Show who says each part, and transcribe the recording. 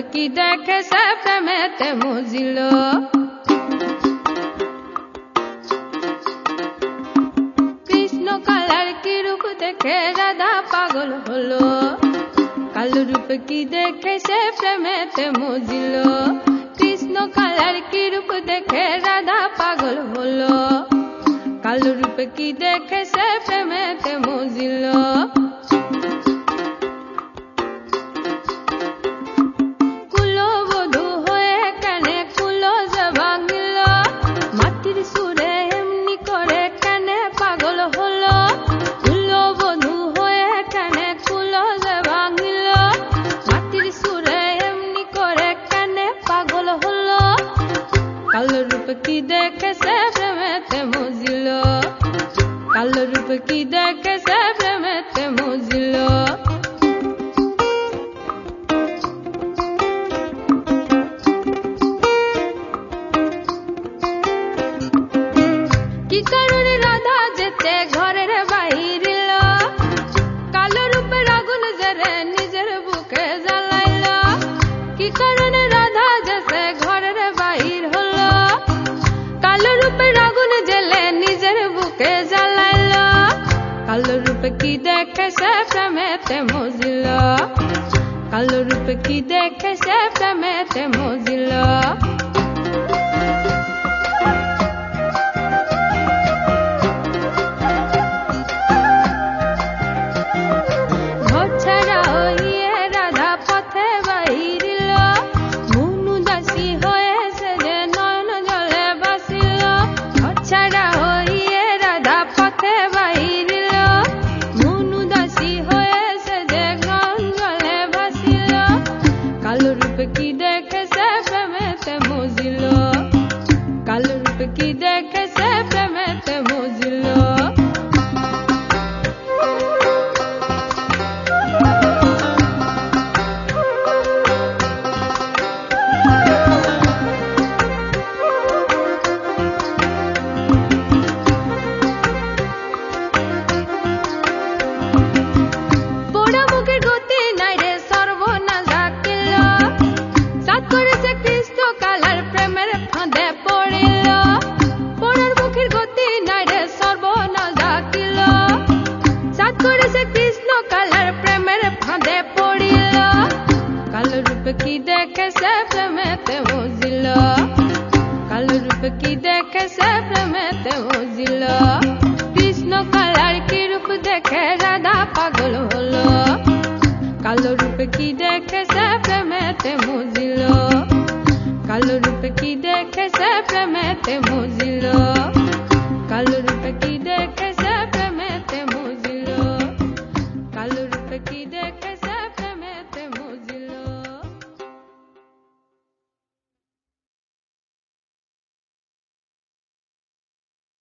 Speaker 1: কি দেখে সে প্রেমেতে মজিল কৃষ্ণ কালার কি রূপ দেখে রাধা পাগল হলো কালো রূপ কি দেখে সে প্রেমেতে মজিল কৃষ্ণ কালার কি রূপ দেখে রাধা পাগল হলো কালো রূপ কি দেখে সে প্রেমেতে মজিল কুলবধূ হয়ে কানে কুলো যে ভাঙিল মাটির সুরে এমনি করে কানে পাগল হলো কুলবধূ হয়ে কানে কুলো যে ভাঙিল মাটির সুরে এমনি করে কানে পাগল হলো কালো রূপ কি দেখে সে প্রেমেতে মজিল কালো রূপ কি দেখে সে প্রেমেতে মজিল কি কারণে রাধা যেতে ঘরের বাইরিল কালো রূপের আগুন জেরে নিজের বুকে জ্বালাইল কি কারণে রাধা যেতে ঘরের বাইর হলো কালো রূপের আগুন জ্বেলে নিজের বুকে জ্বালাইল কালো রূপ কি দেখে সে প্রেমেতে মজিল কালো রূপ কি দেখে সে প্রেমেতে মজিল ঘর ছাড়া হইয়ে রাধা পথে বাহিরিল মনু দাসী হয়ে সে যে নয়ন জলে বাসিল ঘর ছাড়া হইয়ে রাধা পথে বাহিরিল মনু দাসী হয়ে সে যে নয়ন জলে বাসিল কালো রূপ কি